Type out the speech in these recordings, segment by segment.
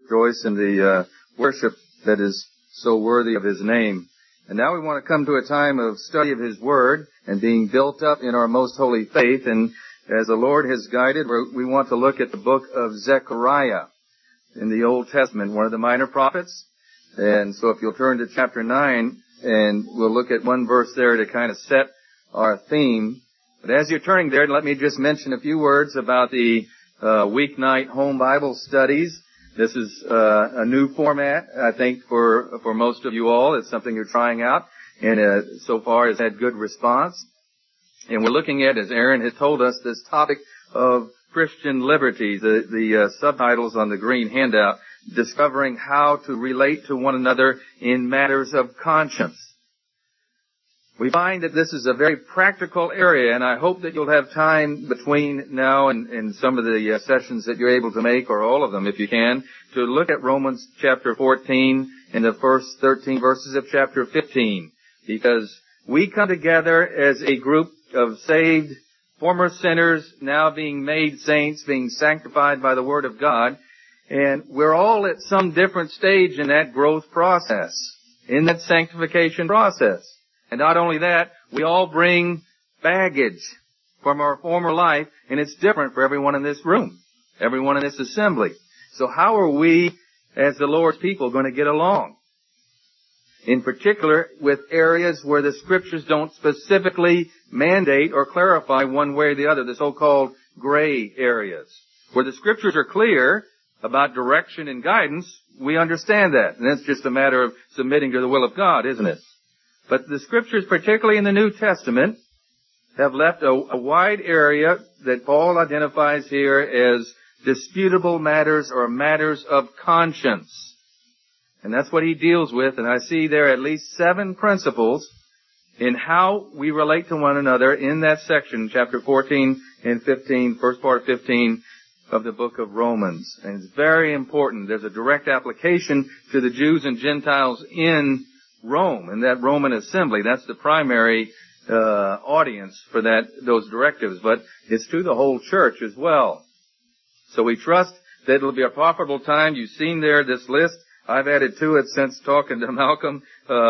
rejoice in the worship that is so worthy of His name. And now we want to come to a time of study of His Word and being built up in our most holy faith. And as the Lord has guided, we want to look at the book of Zechariah in the Old Testament, one of the minor prophets. And so if you'll turn to chapter 9, and we'll look at one verse there to kind of set our theme. But as you're turning there, let me just mention a few words about the weeknight home Bible studies. This is a new format, I think, for most of you all. It's something you're trying out, and so far has had good response. And we're looking at, as Aaron had told us, this topic of Christian liberty, the subtitles on the green handout, discovering how to relate to one another in matters of conscience. We find that this is a very practical area, and I hope that you'll have time between now and some of the sessions that you're able to make, or all of them if you can, to look at Romans chapter 14 and the first 13 verses of chapter 15. Because we come together as a group of saved former sinners, now being made saints, being sanctified by the Word of God, and we're all at some different stage in that growth process, in that sanctification process. And not only that, we all bring baggage from our former life, and it's different for everyone in this room, everyone in this assembly. So how are we, as the Lord's people, going to get along? In particular, with areas where the Scriptures don't specifically mandate or clarify one way or the other, the so-called gray areas. Where the Scriptures are clear about direction and guidance, we understand that. And that's just a matter of submitting to the will of God, isn't it? But the Scriptures, particularly in the New Testament, have left a wide area that Paul identifies here as disputable matters or matters of conscience. And that's what he deals with. And I see there at least 7 principles in how we relate to one another in that section, chapter 14 and 15, first part of 15 of the book of Romans. And it's very important. There's a direct application to the Jews and Gentiles in Rome, and that Roman assembly. That's the primary audience for those directives, but it's to the whole church as well. So we trust that it'll be a profitable time. You've seen there this list. I've added to it since talking to Malcolm.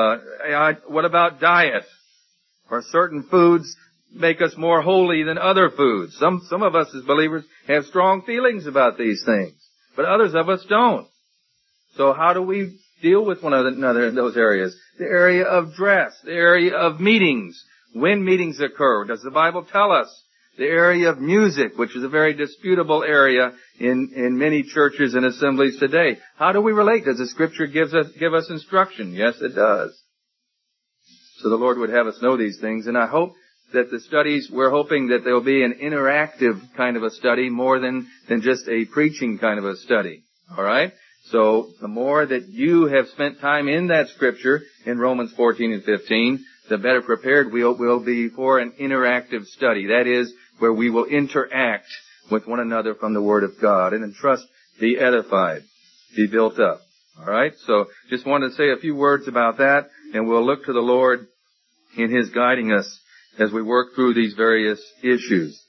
What about diet? Are certain foods make us more holy than other foods? Some of us as believers have strong feelings about these things, but others of us don't. So how do we deal with one another in those areas? The area of dress, the area of meetings, when meetings occur. Does the Bible tell us? The area of music, which is a very disputable area in many churches and assemblies today. How do we relate? Does the Scripture give us instruction? Yes, it does. So the Lord would have us know these things, and I hope that the studies, we're hoping that there'll be an interactive kind of a study more than just a preaching kind of a study. All right? So the more that you have spent time in that Scripture in Romans 14 and 15, the better prepared we'll be for an interactive study. That is, where we will interact with one another from the Word of God and in trust be edified, be built up. All right? So just wanted to say a few words about that, and we'll look to the Lord in His guiding us as we work through these various issues.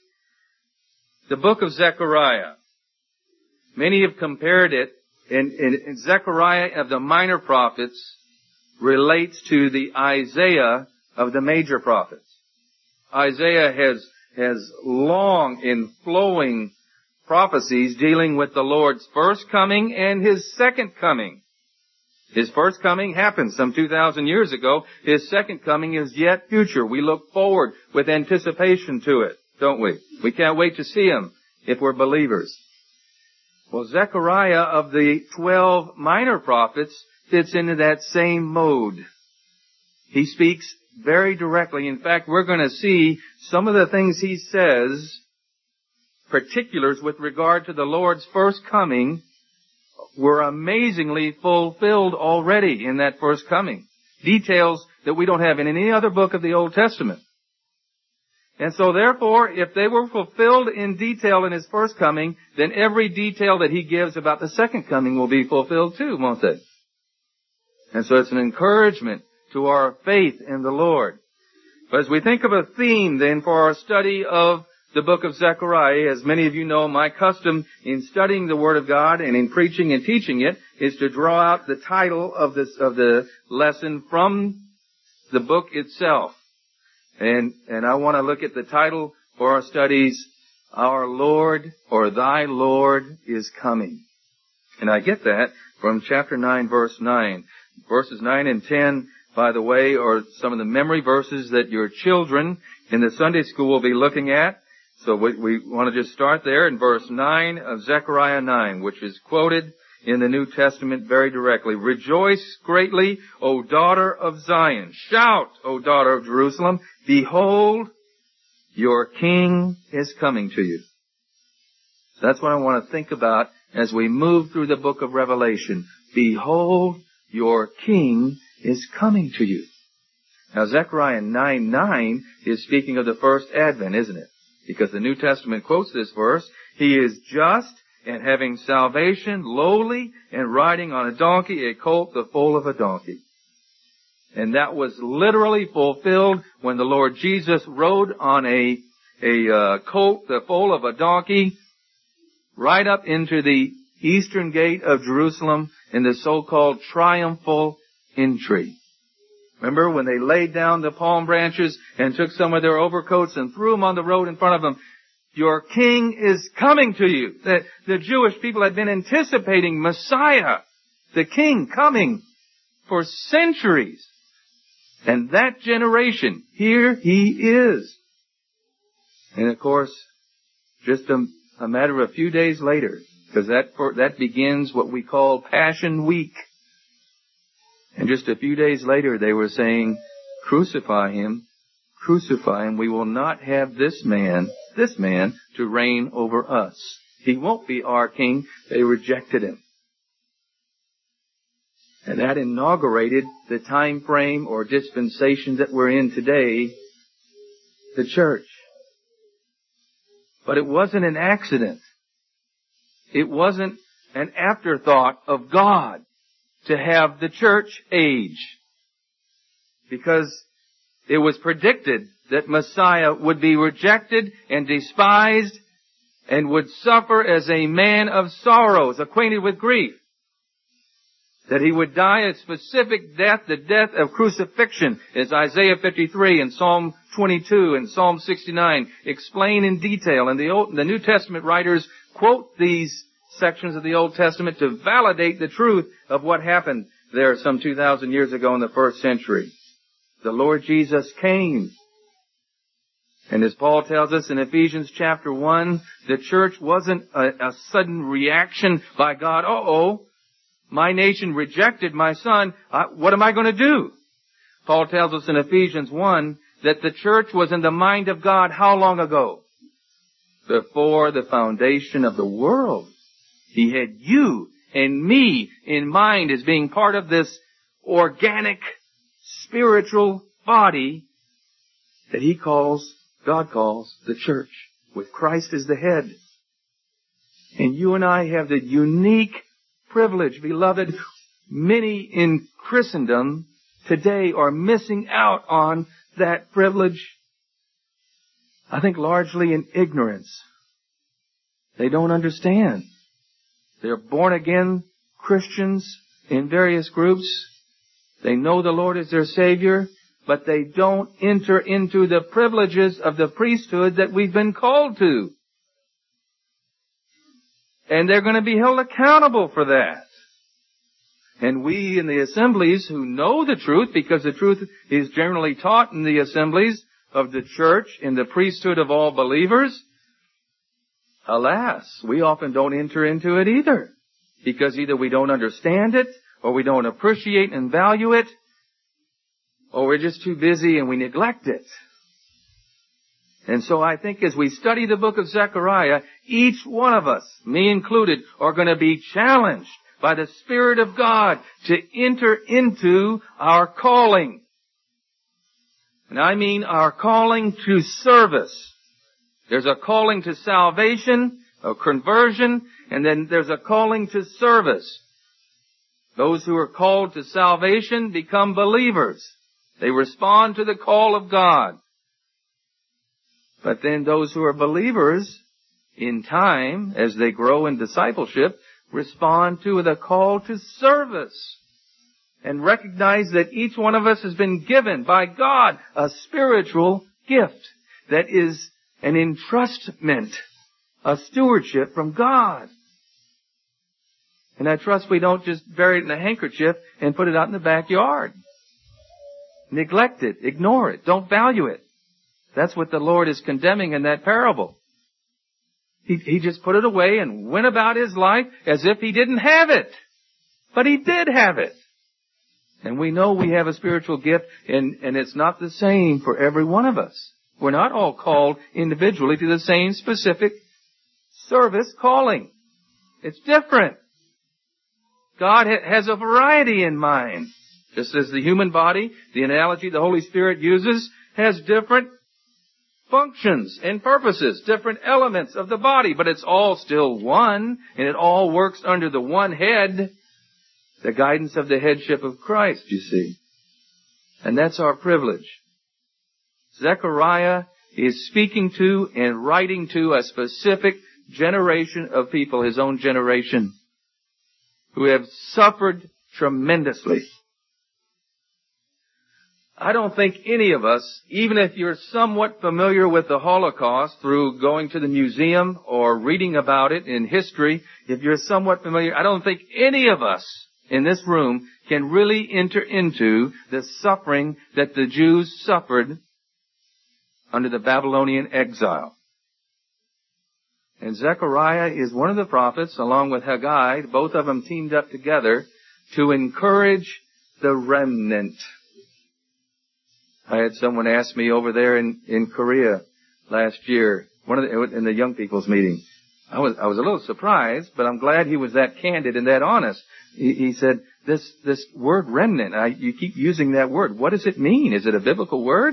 The book of Zechariah. Many have compared it, and Zechariah of the minor prophets relates to the Isaiah of the major prophets. Isaiah has long and flowing prophecies dealing with the Lord's first coming and His second coming. His first coming happened some 2,000 years ago. His second coming is yet future. We look forward with anticipation to it, don't we? We can't wait to see Him if we're believers. Well, Zechariah of the 12 minor prophets fits into that same mode. He speaks very directly. In fact, we're going to see some of the things he says, particulars with regard to the Lord's first coming, were amazingly fulfilled already in that first coming. Details that we don't have in any other book of the Old Testament. And so therefore, if they were fulfilled in detail in His first coming, then every detail that He gives about the second coming will be fulfilled too, won't they? And so it's an encouragement to our faith in the Lord. But as we think of a theme then for our study of the book of Zechariah. As many of you know, my custom in studying the Word of God and in preaching and teaching it is to draw out the title of the lesson from the book itself. And I want to look at the title for our studies, Our Lord or Thy Lord is Coming. And I get that from chapter 9, verse 9. Verses 9 and 10, by the way, are some of the memory verses that your children in the Sunday school will be looking at. So we want to just start there in verse 9 of Zechariah 9, which is quoted in the New Testament very directly. Rejoice greatly, O daughter of Zion. Shout, O daughter of Jerusalem. Behold, your king is coming to you. So that's what I want to think about as we move through the book of Revelation. Behold, your king is coming to you. Now, Zechariah 9:9 is speaking of the first advent, isn't it? Because the New Testament quotes this verse. He is just and having salvation, lowly, and riding on a donkey, a colt, the foal of a donkey. And that was literally fulfilled when the Lord Jesus rode on a colt, the foal of a donkey, right up into the eastern gate of Jerusalem in the so-called triumphal entry. Remember when they laid down the palm branches and took some of their overcoats and threw them on the road in front of them? Your king is coming to you. The Jewish people had been anticipating Messiah, the king, coming for centuries. And that generation, here he is. And of course, just a matter of a few days later, because that begins what we call Passion Week. And just a few days later, they were saying, crucify him, we will not have this man to reign over us. He won't be our king. They rejected him. And that inaugurated the time frame or dispensation that we're in today, the church. But it wasn't an accident. It wasn't an afterthought of God to have the church age. Because it was predicted that Messiah would be rejected and despised and would suffer as a man of sorrows, acquainted with grief. That he would die a specific death, the death of crucifixion, as Isaiah 53 and Psalm 22 and Psalm 69 explain in detail. And the New Testament writers quote these sections of the Old Testament to validate the truth of what happened there some 2,000 years ago in the first century. The Lord Jesus came. And as Paul tells us in Ephesians chapter 1, the church wasn't a sudden reaction by God. My nation rejected my son. What am I going to do? Paul tells us in Ephesians 1 that the church was in the mind of God how long ago? Before the foundation of the world. He had you and me in mind as being part of this organic, spiritual body that God calls the church, with Christ as the head. And you and I have the unique privilege, beloved. Many in Christendom today are missing out on that privilege. I think largely in ignorance. They don't understand. They're born again Christians in various groups. They know the Lord is their Savior, but they don't enter into the privileges of the priesthood that we've been called to. And they're going to be held accountable for that. And we in the assemblies who know the truth, because the truth is generally taught in the assemblies of the church, in the priesthood of all believers, alas, we often don't enter into it either. Because either we don't understand it, or we don't appreciate and value it, or we're just too busy and we neglect it. And so I think as we study the book of Zechariah, each one of us, me included, are going to be challenged by the Spirit of God to enter into our calling. And I mean our calling to service. There's a calling to salvation, a conversion, and then there's a calling to service. Those who are called to salvation become believers. They respond to the call of God. But then those who are believers, in time, as they grow in discipleship, respond to the call to service and recognize that each one of us has been given by God a spiritual gift that is an entrustment, a stewardship from God. And I trust we don't just bury it in a handkerchief and put it out in the backyard. Neglect it, ignore it, don't value it. That's what the Lord is condemning in that parable. He just put it away and went about his life as if he didn't have it. But he did have it. And we know we have a spiritual gift, and it's not the same for every one of us. We're not all called individually to the same specific service calling. It's different. God has a variety in mind. Just as the human body, the analogy the Holy Spirit uses, has different functions and purposes, different elements of the body, but it's all still one, and it all works under the one head, the guidance of the headship of Christ, you see. And that's our privilege. Zechariah is speaking to and writing to a specific generation of people, his own generation, who have suffered tremendously. I don't think any of us, even if you're somewhat familiar with the Holocaust through going to the museum or reading about it in history, if you're somewhat familiar, I don't think any of us in this room can really enter into the suffering that the Jews suffered under the Babylonian exile. And Zechariah is one of the prophets, along with Haggai, both of them teamed up together to encourage the remnant. I had someone ask me over there in Korea last year, in the young people's meeting. I was a little surprised, but I'm glad he was that candid and that honest. He said, this word remnant, you keep using that word. What does it mean? Is it a biblical word?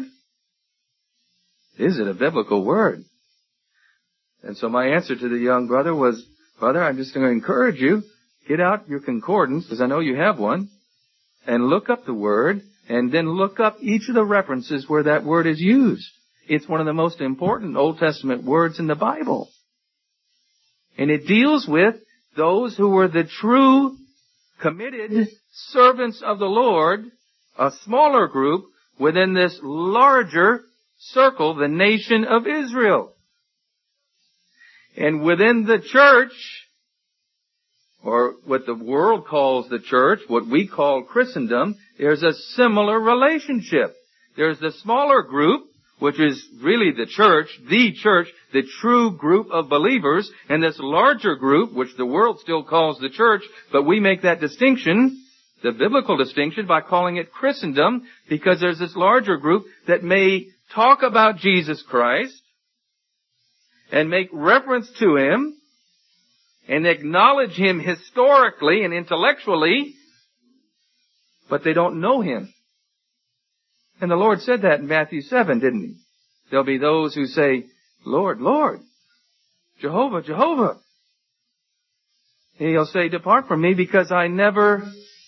Is it a biblical word? And so my answer to the young brother was, brother, I'm just going to encourage you, get out your concordance, because I know you have one, and look up the word, and then look up each of the references where that word is used. It's one of the most important Old Testament words in the Bible. And it deals with those who were the true, committed servants of the Lord, a smaller group within this larger circle, the nation of Israel. And within the church, or what the world calls the church, what we call Christendom, there's a similar relationship. There's the smaller group, which is really the church, the true group of believers, and this larger group, which the world still calls the church, but we make that distinction, the biblical distinction, by calling it Christendom, because there's this larger group that may talk about Jesus Christ, and make reference to Him, and acknowledge Him historically and intellectually, but they don't know Him. And the Lord said that in Matthew 7, didn't He? There'll be those who say, Lord, Lord, Jehovah, Jehovah. And He'll say, depart from me because I never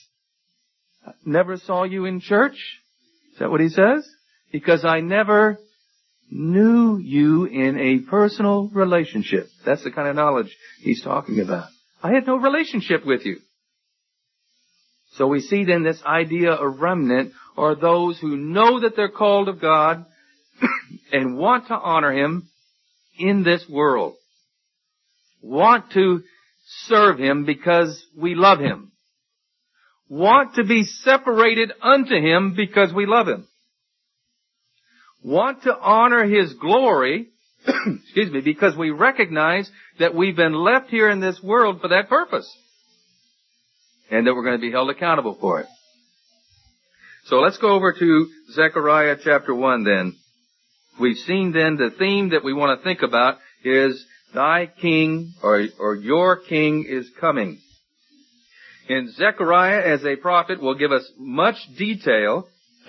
saw you in church. Is that what He says? Because I never knew you in a personal relationship. That's the kind of knowledge He's talking about. I had no relationship with you. So we see then this idea of remnant, or those who know that they're called of God and want to honor Him in this world. Want to serve Him because we love Him. Want to be separated unto Him because we love Him. Want to honor His glory, because we recognize that we've been left here in this world for that purpose. And that we're going to be held accountable for it. So let's go over to Zechariah chapter 1 then. We've seen then the theme that we want to think about is thy king or your king is coming. And Zechariah as a prophet will give us much detail,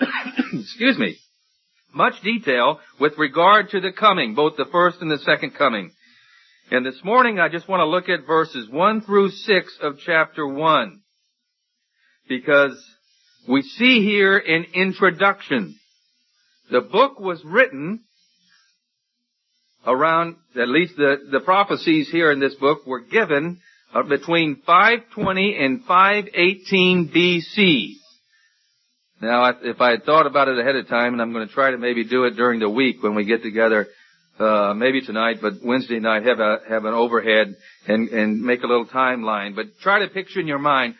much detail with regard to the coming, both the first and the second coming. And this morning I just want to look at verses 1 through 6 of chapter 1. Because we see here an introduction. The book was written around, at least the prophecies here in this book were given between 520 and 518 BC. Now, if I had thought about it ahead of time, and I'm going to try to maybe do it during the week when we get together, maybe tonight, but Wednesday night, have an overhead and make a little timeline. But try to picture in your mind,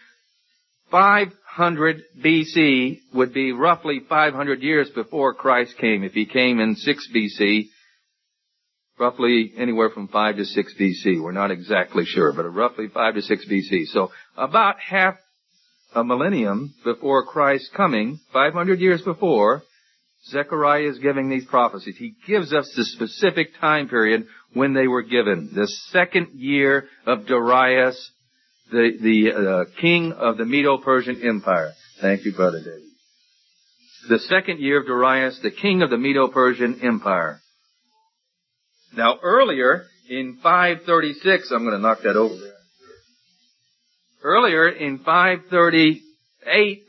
500 BC would be roughly 500 years before Christ came. If he came in 6 BC, roughly anywhere from 5 to 6 BC. We're not exactly sure, but roughly 5 to 6 BC. So about half a millennium before Christ's coming, 500 years before, Zechariah is giving these prophecies. He gives us the specific time period when they were given. The second year of Darius, the king of the Medo-Persian Empire. Thank you, Brother David. The second year of Darius, the king of the Medo-Persian Empire. Now earlier, in 536, I'm going to knock that over there. Earlier in 538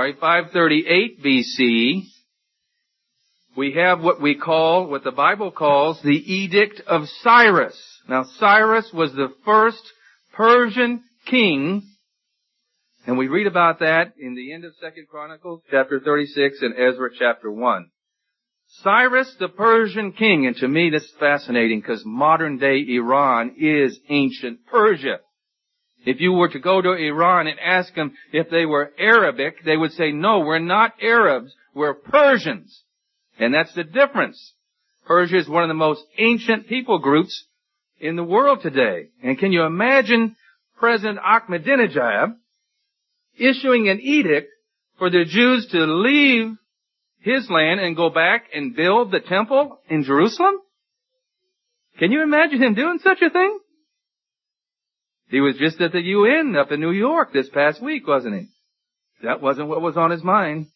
BC, we have what the Bible calls the Edict of Cyrus. Now Cyrus was the first Persian king, and we read about that in the end of 2 Chronicles chapter 36 and Ezra chapter 1. Cyrus the Persian king, and to me this is fascinating because modern day Iran is ancient Persia. If you were to go to Iran and ask them if they were Arabic, they would say, no, we're not Arabs, we're Persians. And that's the difference. Persia is one of the most ancient people groups in the world today. And can you imagine President Ahmadinejad issuing an edict for the Jews to leave his land and go back and build the temple in Jerusalem? Can you imagine him doing such a thing? He was just at the UN up in New York this past week, wasn't he? That wasn't what was on his mind.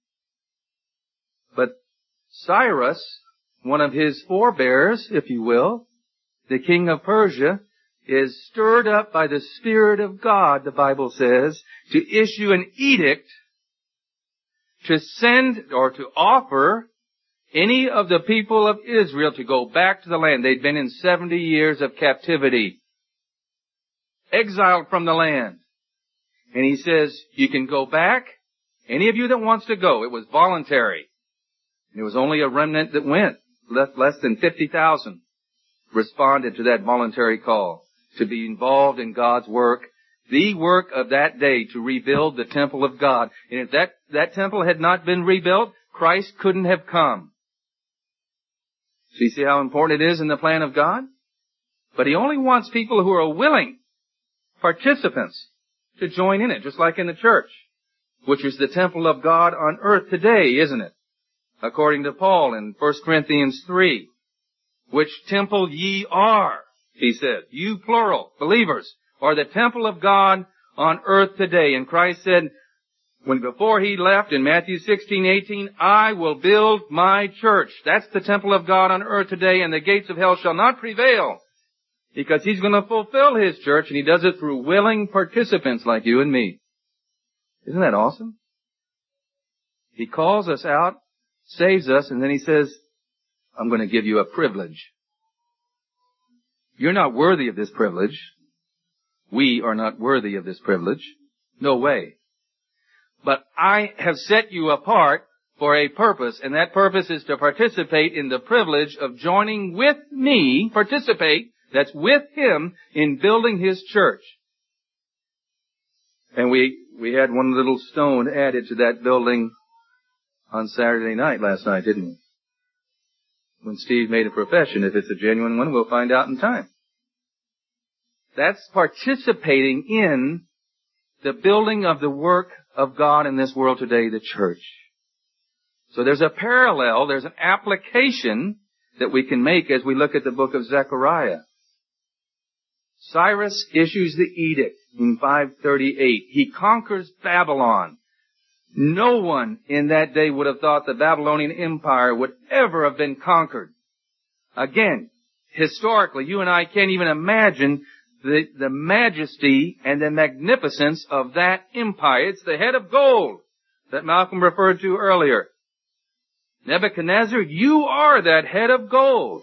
But Cyrus, one of his forebears, if you will, the king of Persia, is stirred up by the Spirit of God, the Bible says, to issue an edict to send or to offer any of the people of Israel to go back to the land. They'd been in 70 years of captivity, exiled from the land. And he says, you can go back. Any of you that wants to go. It was voluntary. It was only a remnant that went. Less than 50,000 responded to that voluntary call to be involved in God's work, the work of that day to rebuild the temple of God. And if that temple had not been rebuilt, Christ couldn't have come. So you see how important it is in the plan of God? But he only wants people who are willing participants to join in it, just like in the church, which is the temple of God on earth today, isn't it? According to Paul in 1 Corinthians 3, which temple ye are, he said. You plural, believers, are the temple of God on earth today. And Christ said, before he left in Matthew 16:18, I will build my church. That's the temple of God on earth today, and the gates of hell shall not prevail. Because he's going to fulfill his church, and he does it through willing participants like you and me. Isn't that awesome? He calls us out, saves us, and then he says, I'm going to give you a privilege. You're not worthy of this privilege. We are not worthy of this privilege. No way. But I have set you apart for a purpose, and that purpose is to participate in the privilege of joining with me, that's with him in building his church. And we had one little stone added to that building on Saturday night last night, didn't we? When Steve made a profession. If it's a genuine one, we'll find out in time. That's participating in the building of the work of God in this world today, the church. So there's a parallel, there's an application that we can make as we look at the book of Zechariah. Cyrus issues the edict in 538. He conquers Babylon. No one in that day would have thought the Babylonian Empire would ever have been conquered. Again, historically, you and I can't even imagine the majesty and the magnificence of that empire. It's the head of gold that Malcolm referred to earlier. Nebuchadnezzar, you are that head of gold.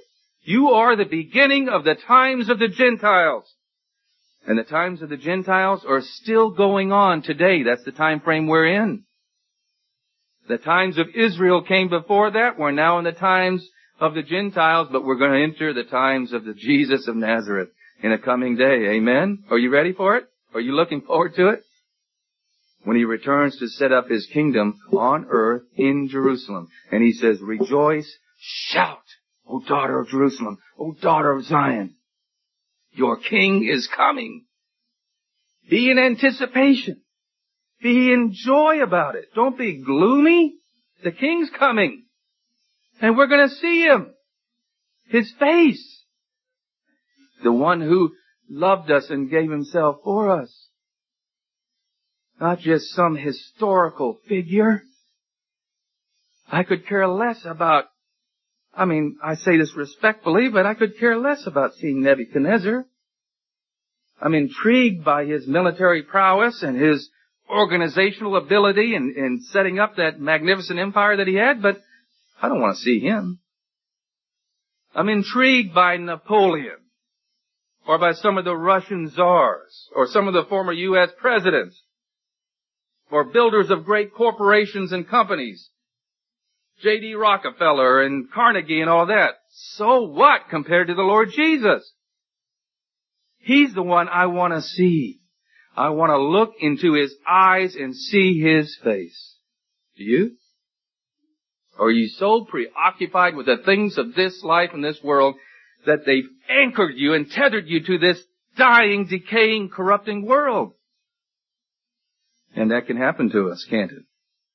You are the beginning of the times of the Gentiles. And the times of the Gentiles are still going on today. That's the time frame we're in. The times of Israel came before that. We're now in the times of the Gentiles, but we're going to enter the times of the Jesus of Nazareth in a coming day. Amen? Are you ready for it? Are you looking forward to it? When He returns to set up His kingdom on earth in Jerusalem. And He says, rejoice, shout, O daughter of Jerusalem, O daughter of Zion. Your King is coming. Be in anticipation. Be in joy about it. Don't be gloomy. The King's coming. And we're going to see Him. His face. The one who loved us and gave Himself for us. Not just some historical figure. I could care less about, I say this respectfully, but I could care less about seeing Nebuchadnezzar. I'm intrigued by his military prowess and his organizational ability in setting up that magnificent empire that he had, but I don't want to see him. I'm intrigued by Napoleon, or by some of the Russian czars, or some of the former U.S. presidents, or builders of great corporations and companies, J.D. Rockefeller and Carnegie and all that. So what compared to the Lord Jesus? He's the one I want to see. I want to look into His eyes and see His face. Do you? Or are you so preoccupied with the things of this life and this world that they've anchored you and tethered you to this dying, decaying, corrupting world? And that can happen to us, can't it?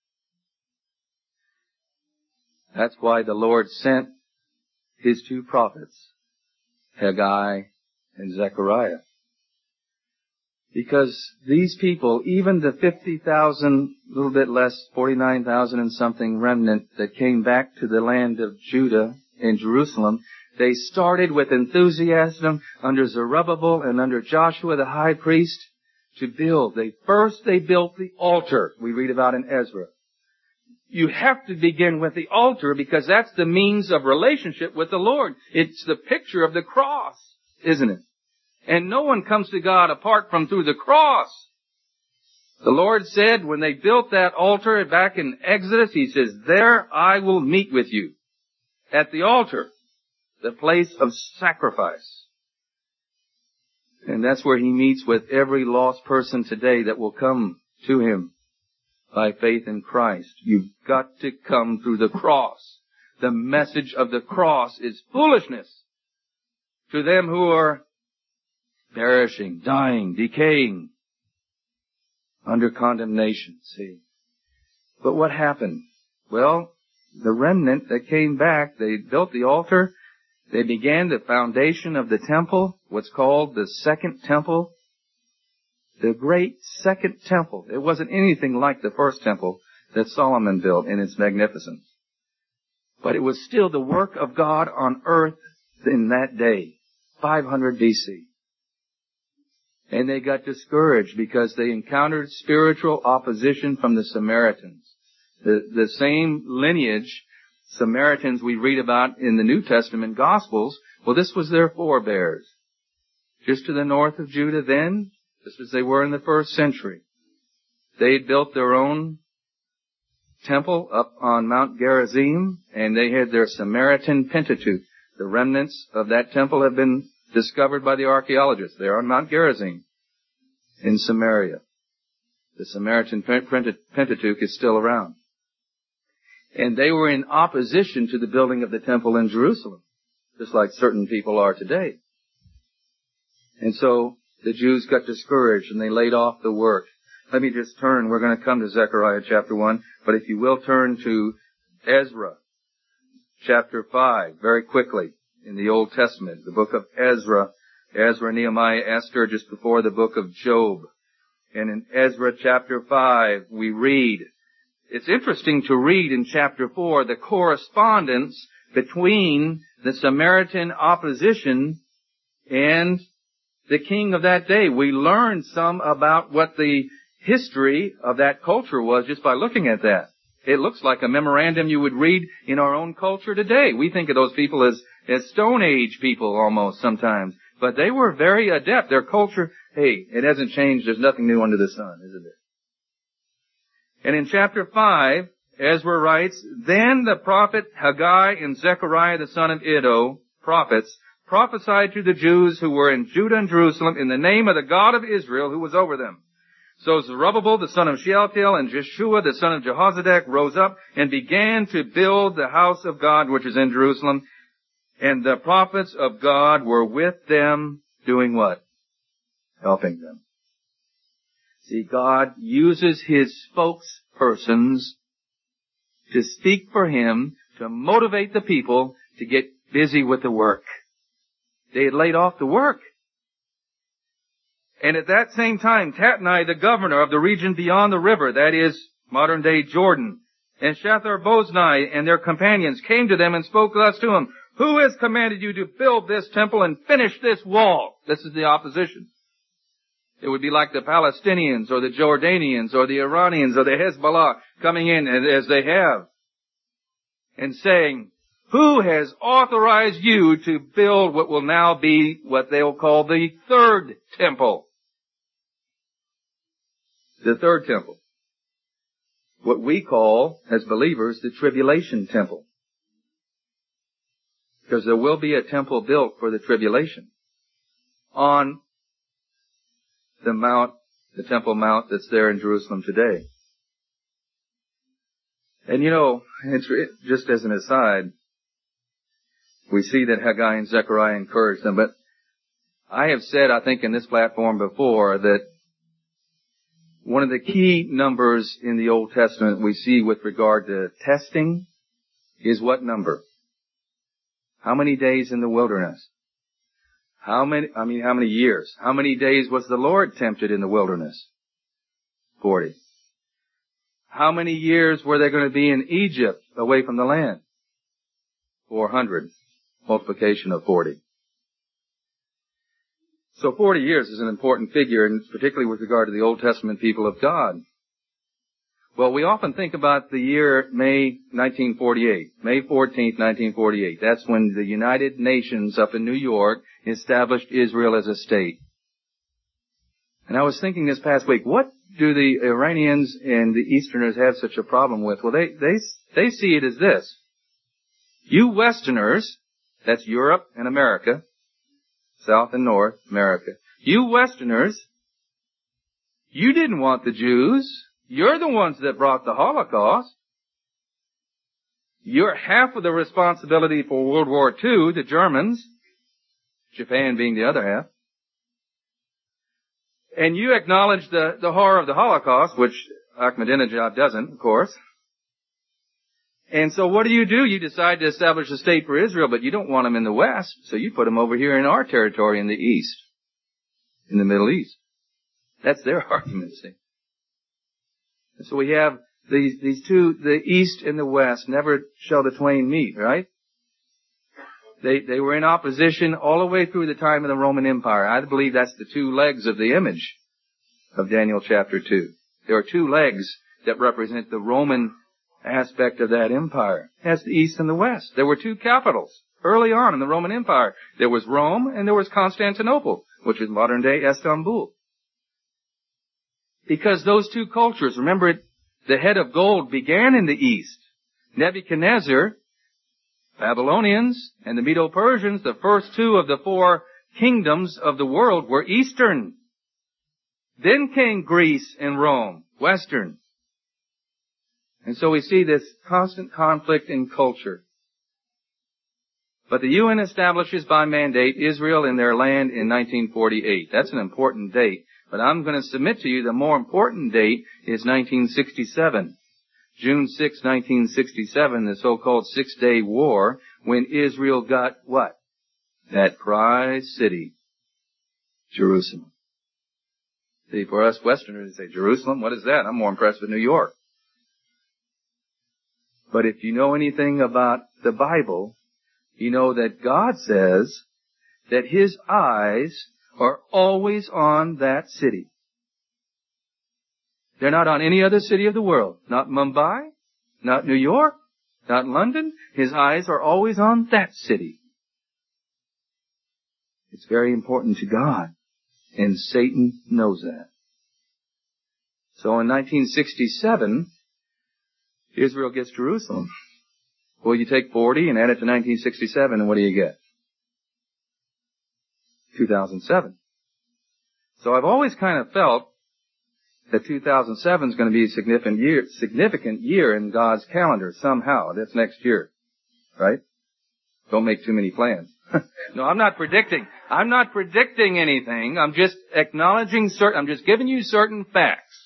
That's why the Lord sent His two prophets, Haggai and Zechariah. Because these people, even the 50,000, a little bit less, 49,000 and something remnant that came back to the land of Judah in Jerusalem, they started with enthusiasm under Zerubbabel and under Joshua the high priest to build. First they built the altar we read about in Ezra. You have to begin with the altar because that's the means of relationship with the Lord. It's the picture of the cross, isn't it? And no one comes to God apart from through the cross. The Lord said when they built that altar back in Exodus, He says, there I will meet with you at the altar, the place of sacrifice. And that's where He meets with every lost person today that will come to Him by faith in Christ. You've got to come through the cross. The message of the cross is foolishness to them who are perishing, dying, decaying, under condemnation, see. But what happened? Well, the remnant that came back, they built the altar, they began the foundation of the temple, what's called the Second Temple, the great Second Temple. It wasn't anything like the first temple that Solomon built in its magnificence. But it was still the work of God on earth in that day, 500 BC. And they got discouraged because they encountered spiritual opposition from the Samaritans. The same lineage, Samaritans we read about in the New Testament Gospels, well, this was their forebears. Just to the north of Judah then, just as they were in the first century. They had built their own temple up on Mount Gerizim, and they had their Samaritan Pentateuch. The remnants of that temple have been discovered by the archaeologists. They are on Mount Gerizim in Samaria. The Samaritan Pentateuch is still around. And they were in opposition to the building of the temple in Jerusalem, just like certain people are today. And so the Jews got discouraged and they laid off the work. Let me just turn. We're going to come to Zechariah chapter 1, but if you will turn to Ezra chapter 5 very quickly in the Old Testament, the book of Ezra, Nehemiah, Esther, just before the book of Job. And in Ezra chapter 5, we read, it's interesting to read in chapter 4 the correspondence between the Samaritan opposition and the king of that day. We learn some about what the history of that culture was just by looking at that. It looks like a memorandum you would read in our own culture today. We think of those people as as Stone Age people almost sometimes. But they were very adept. Their culture, hey, it hasn't changed. There's nothing new under the sun, isn't it? And in chapter 5, Ezra writes, Then the prophet Haggai and Zechariah the son of Iddo, prophets, prophesied to the Jews who were in Judah and Jerusalem in the name of the God of Israel who was over them. So Zerubbabel the son of Shealtiel and Jeshua the son of Jehozadak rose up and began to build the house of God which is in Jerusalem. And the prophets of God were with them doing what? Helping them. See, God uses His spokespersons to speak for Him, to motivate the people to get busy with the work. They had laid off the work. And at that same time, Tatnai, the governor of the region beyond the river, that is, modern-day Jordan, and Shathar-Boznai and their companions came to them and spoke thus to them, Who has commanded you to build this temple and finish this wall? This is the opposition. It would be like the Palestinians or the Jordanians or the Iranians or the Hezbollah coming in as they have and saying, Who has authorized you to build what will now be what they'll call the third temple? The third temple. What we call, as believers, the tribulation temple. Because there will be a temple built for the tribulation on the mount, the Temple Mount that's there in Jerusalem today. And you know, just as an aside, we see that Haggai and Zechariah encouraged them, but I have said, I think in this platform before, that one of the key numbers in the Old Testament we see with regard to testing is what number? How many days in the wilderness? How many years? How many days was the Lord tempted in the wilderness? 40. How many years were they going to be in Egypt away from the land? 400. Multiplication of 40. So 40 years is an important figure, and particularly with regard to the Old Testament people of God. Well, we often think about the year May 1948, May 14th, 1948. That's when the United Nations up in New York established Israel as a state. And I was thinking this past week, what do the Iranians and the Easterners have such a problem with? Well, they see it as this. You Westerners, that's Europe and America, South and North America. You Westerners, you didn't want the Jews. You're the ones that brought the Holocaust. You're half of the responsibility for World War II, the Germans, Japan being the other half. And you acknowledge the horror of the Holocaust, which Ahmadinejad doesn't, of course. And so what do? You decide to establish a state for Israel, but you don't want them in the West, so you put them over here in our territory in the East, in the Middle East. That's their argument, see. And so we have these two, the East and the West, never shall the twain meet, right? They were in opposition all the way through the time of the Roman Empire. I believe that's the two legs of the image of Daniel chapter 2. There are two legs that represent the Roman aspect of that empire. That's the East and the West. There were two capitals early on in the Roman Empire. There was Rome and there was Constantinople, which is modern day Istanbul. Because those two cultures, remember, the head of gold began in the East. Nebuchadnezzar, Babylonians, and the Medo-Persians, the first two of the four kingdoms of the world, were Eastern. Then came Greece and Rome, Western. And so we see this constant conflict in culture. But the UN establishes by mandate Israel in their land in 1948. That's an important date. But I'm going to submit to you the more important date is 1967. June 6, 1967, the so-called Six-Day War, when Israel got what? That prize city, Jerusalem. See, for us Westerners, they say, Jerusalem, what is that? I'm more impressed with New York. But if you know anything about the Bible, you know that God says that His eyes are always on that city. They're not on any other city of the world. Not Mumbai, not New York, not London. His eyes are always on that city. It's very important to God. And Satan knows that. So in 1967, Israel gets Jerusalem. Well, you take 40 and add it to 1967, and what do you get? 2007. So I've always kind of felt that 2007 is going to be a significant year in God's calendar somehow. That's next year. Right? Don't make too many plans. No, I'm not predicting. I'm not predicting anything. I'm just acknowledging I'm just giving you certain facts.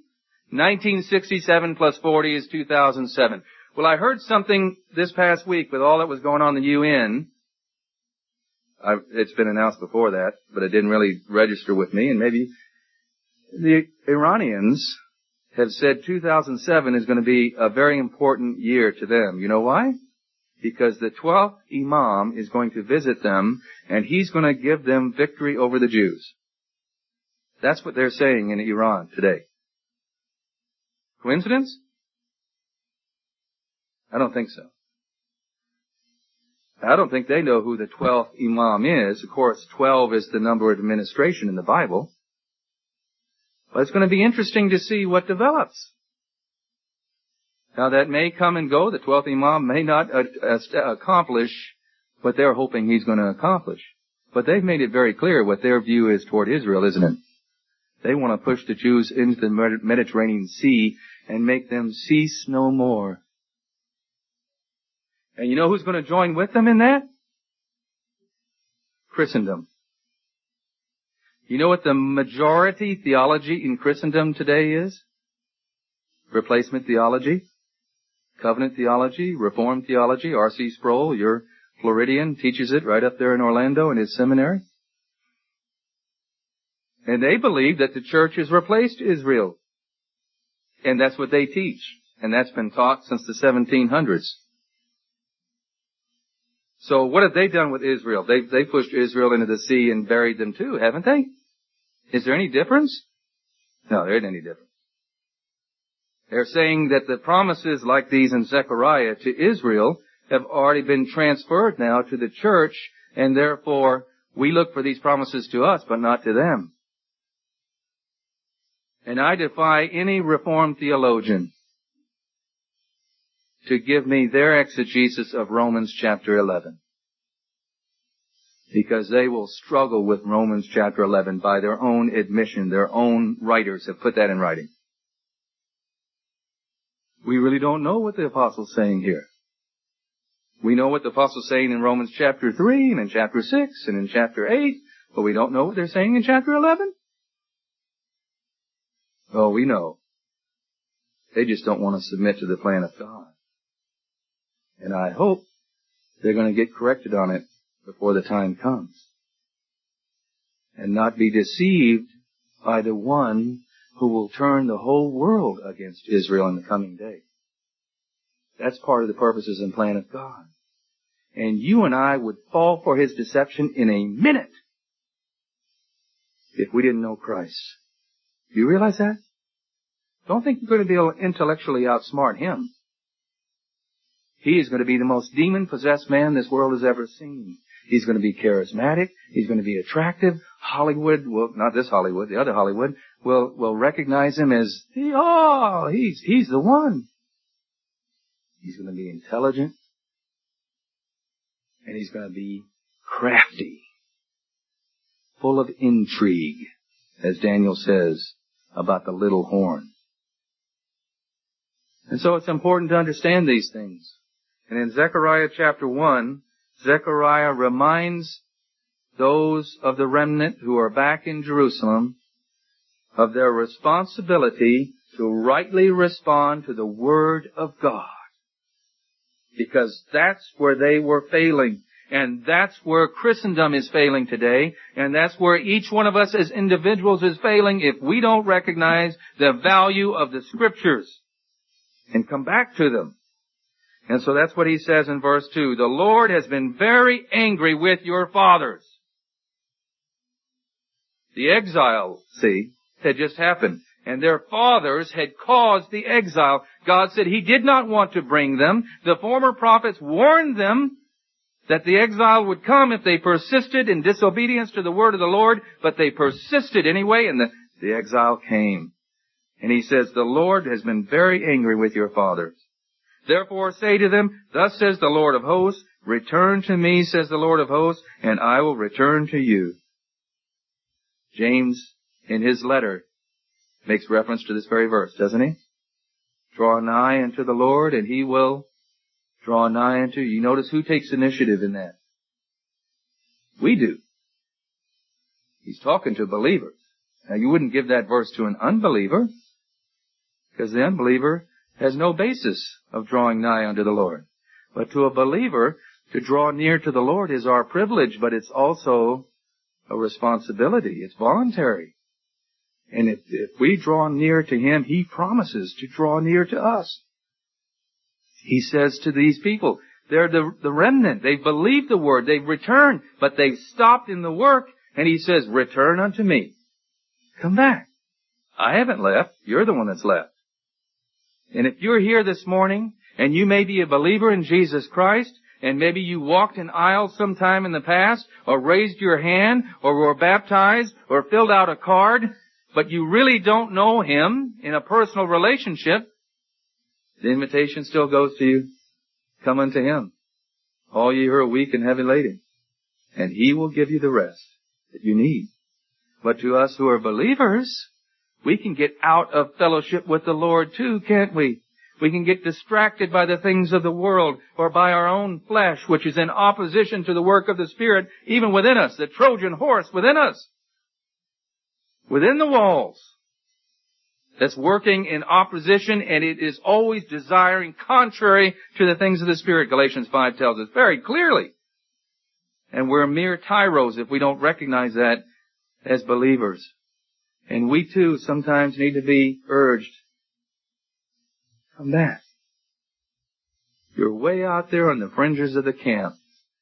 1967 plus 40 is 2007. Well, I heard something this past week with all that was going on in the UN. It's been announced before that, but it didn't really register with me. And maybe the Iranians have said 2007 is going to be a very important year to them. You know why? Because the 12th Imam is going to visit them, and he's going to give them victory over the Jews. That's what they're saying in Iran today. Coincidence? I don't think so. I don't think they know who the 12th Imam is. Of course, 12 is the number of administration in the Bible. But it's going to be interesting to see what develops. Now that may come and go. The 12th Imam may not accomplish what they're hoping he's going to accomplish. But they've made it very clear what their view is toward Israel, isn't it? They want to push the Jews into the Mediterranean Sea and make them cease no more. And you know who's going to join with them in that? Christendom. You know what the majority theology in Christendom today is? Replacement theology, covenant theology, Reformed theology. R.C. Sproul, your Floridian, teaches it right up there in Orlando in his seminary. And they believe that the church has replaced Israel. And that's what they teach. And that's been taught since the 1700s. So what have they done with Israel? They pushed Israel into the sea and buried them too, haven't they? Is there any difference? No, there isn't any difference. They're saying that the promises like these in Zechariah to Israel have already been transferred now to the church, and therefore we look for these promises to us, but not to them. And I defy any Reformed theologian to give me their exegesis of Romans chapter 11. Because they will struggle with Romans chapter 11 by their own admission. Their own writers have put that in writing. We really don't know what the apostle's saying here. We know what the apostle's saying in Romans chapter 3 and in chapter 6 and in chapter 8, but we don't know what they're saying in chapter 11. Oh, we know. They just don't want to submit to the plan of God. And I hope they're going to get corrected on it before the time comes. And not be deceived by the one who will turn the whole world against Israel in the coming day. That's part of the purposes and plan of God. And you and I would fall for his deception in a minute if we didn't know Christ. Do you realize that? Don't think you're going to be able to intellectually outsmart him. He is going to be the most demon-possessed man this world has ever seen. He's going to be charismatic. He's going to be attractive. Hollywood, well, not this Hollywood, the other Hollywood, will recognize him as, he's the one. He's going to be intelligent. And he's going to be crafty. Full of intrigue, as Daniel says about the little horn. And so it's important to understand these things. And in Zechariah chapter 1, Zechariah reminds those of the remnant who are back in Jerusalem of their responsibility to rightly respond to the Word of God. Because that's where they were failing. And that's where Christendom is failing today. And that's where each one of us as individuals is failing if we don't recognize the value of the Scriptures and come back to them. And so that's what he says in verse 2. The Lord has been very angry with your fathers. The exile, see, had just happened. And their fathers had caused the exile. God said he did not want to bring them. The former prophets warned them that the exile would come if they persisted in disobedience to the word of the Lord, but they persisted anyway, and the exile came. And he says, the Lord has been very angry with your fathers. Therefore say to them, thus says the Lord of hosts, return to me, says the Lord of hosts, and I will return to you. James, in his letter, makes reference to this very verse, doesn't he? Draw nigh unto the Lord, and he will draw nigh unto you. You notice who takes initiative in that? We do. He's talking to believers. Now, you wouldn't give that verse to an unbeliever, because the unbeliever has no basis of drawing nigh unto the Lord. But to a believer, to draw near to the Lord is our privilege, but it's also a responsibility. It's voluntary. And if we draw near to Him, He promises to draw near to us. He says to these people, they're the remnant. They've believed the word. They've returned, but they've stopped in the work. And He says, return unto me. Come back. I haven't left. You're the one that's left. And if you're here this morning, and you may be a believer in Jesus Christ, and maybe you walked an aisle sometime in the past, or raised your hand, or were baptized, or filled out a card, but you really don't know Him in a personal relationship, the invitation still goes to you. Come unto Him, all ye who are weak and heavy laden, and He will give you the rest that you need. But to us who are believers, we can get out of fellowship with the Lord too, can't we? We can get distracted by the things of the world or by our own flesh, which is in opposition to the work of the Spirit, even within us, the Trojan horse within us, within the walls, that's working in opposition, and it is always desiring contrary to the things of the Spirit. Galatians 5 tells us very clearly. And we're mere tyros if we don't recognize that as believers. And we too sometimes need to be urged, come back. You're way out there on the fringes of the camp.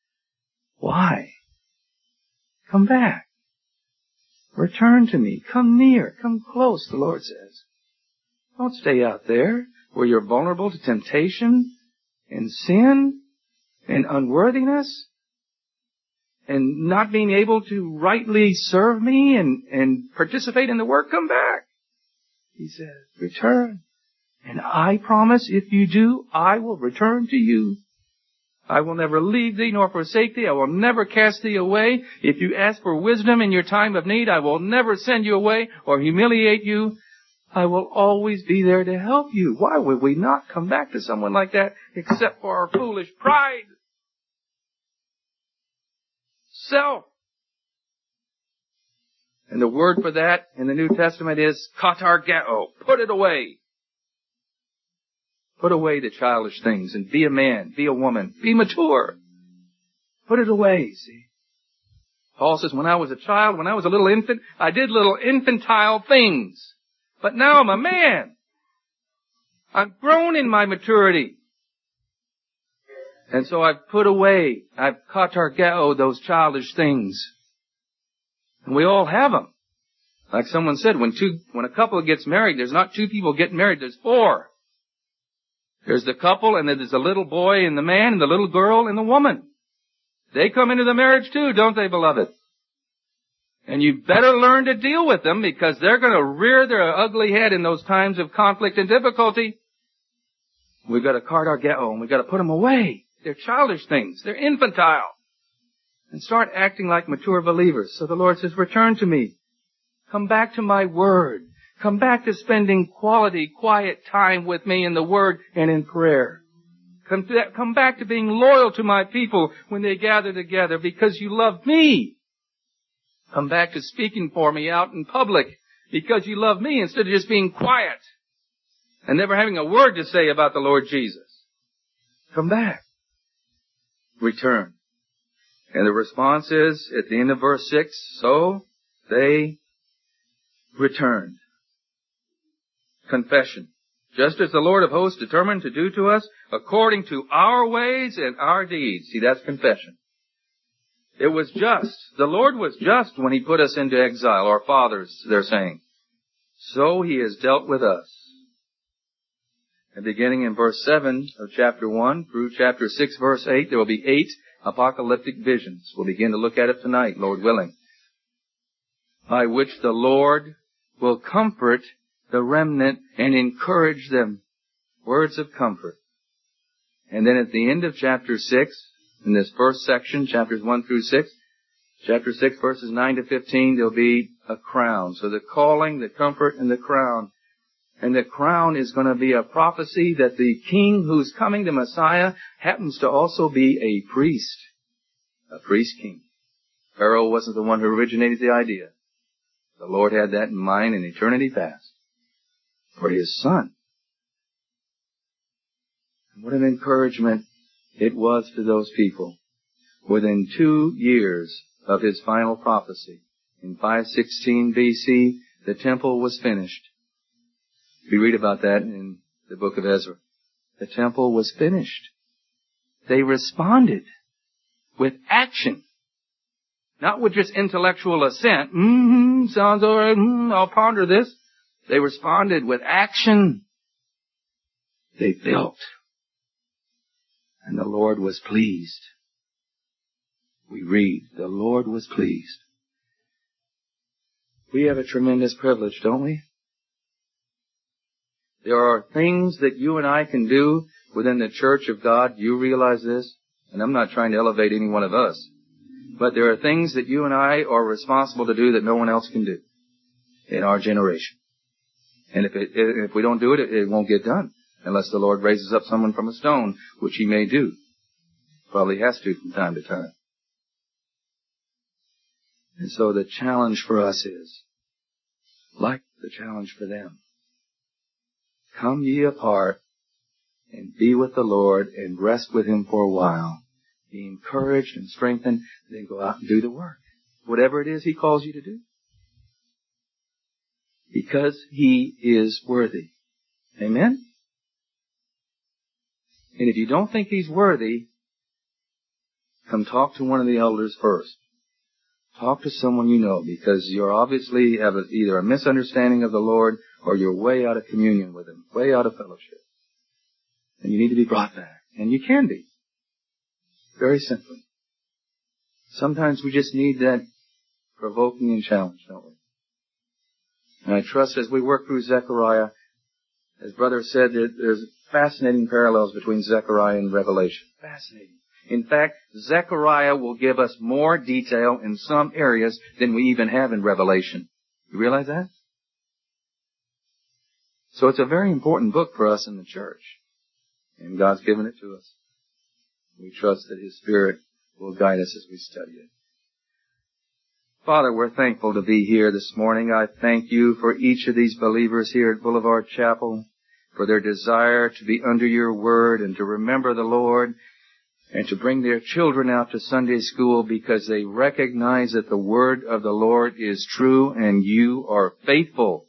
Why? Come back. Return to me. Come near. Come close, the Lord says. Don't stay out there where you're vulnerable to temptation and sin and unworthiness and not being able to rightly serve me and participate in the work. Come back. He says, return. And I promise if you do, I will return to you. I will never leave thee nor forsake thee. I will never cast thee away. If you ask for wisdom in your time of need, I will never send you away or humiliate you. I will always be there to help you. Why would we not come back to someone like that except for our foolish pride? Self. And the word for that in the New Testament is katargeo. Put it away. Put away the childish things and be a man, be a woman, be mature. Put it away, see. Paul says, when I was a child, when I was a little infant, I did little infantile things. But now I'm a man. I've grown in my maturity. And so I've put away, I've katargeo those childish things. And we all have them. Like someone said, when a couple gets married, there's not two people getting married, there's four. There's the couple, and then there's the little boy and the man, and the little girl and the woman. They come into the marriage too, don't they, beloved? And you better learn to deal with them, because they're going to rear their ugly head in those times of conflict and difficulty. We've got to katargeo, and we've got to put them away. They're childish things. They're infantile. And start acting like mature believers. So the Lord says, return to me. Come back to my word. Come back to spending quality, quiet time with me in the Word and in prayer. Come back to being loyal to my people when they gather together because you love me. Come back to speaking for me out in public because you love me instead of just being quiet and never having a word to say about the Lord Jesus. Come back. Return. And the response is, at the end of verse 6, so they returned. Confession. Just as the Lord of hosts determined to do to us according to our ways and our deeds. See, that's confession. It was just. The Lord was just when He put us into exile, our fathers, they're saying. So He has dealt with us. And beginning in verse 7 of chapter 1 through chapter 6, verse 8, there will be 8 apocalyptic visions. We'll begin to look at it tonight, Lord willing. By which the Lord will comfort the remnant and encourage them. Words of comfort. And then at the end of chapter 6, in this first section, chapters 1 through 6, chapter 6, verses 9 to 15, there'll be a crown. So the calling, the comfort, and the crown. And the crown is going to be a prophecy that the king who's coming, the Messiah, happens to also be a priest. A priest king. Pharaoh wasn't the one who originated the idea. The Lord had that in mind in eternity past. For His Son. And what an encouragement it was to those people. Within 2 years of His final prophecy, in 516 BC, the temple was finished. We read about that in the book of Ezra. The temple was finished. They responded with action. Not with just intellectual assent. Sounds all right. I'll ponder this. They responded with action. They built. And the Lord was pleased. We read, the Lord was pleased. We have a tremendous privilege, don't we? There are things that you and I can do within the church of God. You realize this? And I'm not trying to elevate any one of us. But there are things that you and I are responsible to do that no one else can do in our generation. And if we don't do it, it won't get done. Unless the Lord raises up someone from a stone, which He may do. Probably has to from time to time. And so the challenge for us is, like the challenge for them, come ye apart and be with the Lord and rest with Him for a while. Be encouraged and strengthened, then go out and do the work. Whatever it is He calls you to do. Because He is worthy. Amen? And if you don't think He's worthy, come talk to one of the elders first. Talk to someone you know, because you're obviously have either a misunderstanding of the Lord or you're way out of communion with Him, way out of fellowship. And you need to be brought back. And you can be. Very simply. Sometimes we just need that provoking and challenge, don't we? And I trust as we work through Zechariah, as Brother said, there's fascinating parallels between Zechariah and Revelation. Fascinating. In fact, Zechariah will give us more detail in some areas than we even have in Revelation. You realize that? So it's a very important book for us in the church. And God's given it to us. We trust that His Spirit will guide us as we study it. Father, we're thankful to be here this morning. I thank You for each of these believers here at Boulevard Chapel, for their desire to be under Your Word and to remember the Lord and to bring their children out to Sunday school because they recognize that the Word of the Lord is true and You are faithful.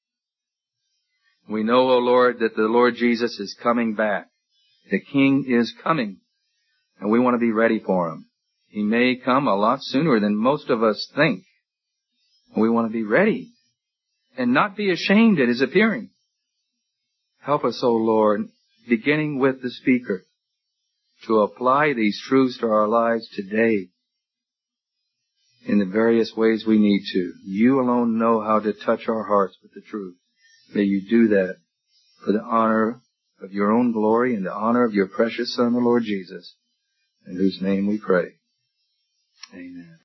We know, O Lord, that the Lord Jesus is coming back. The King is coming, and we want to be ready for Him. He may come a lot sooner than most of us think. We want to be ready and not be ashamed at His appearing. Help us, O Lord, beginning with the speaker, to apply these truths to our lives today in the various ways we need to. You alone know how to touch our hearts with the truth. May You do that for the honor of Your own glory and the honor of Your precious Son, the Lord Jesus, in whose name we pray. Amen.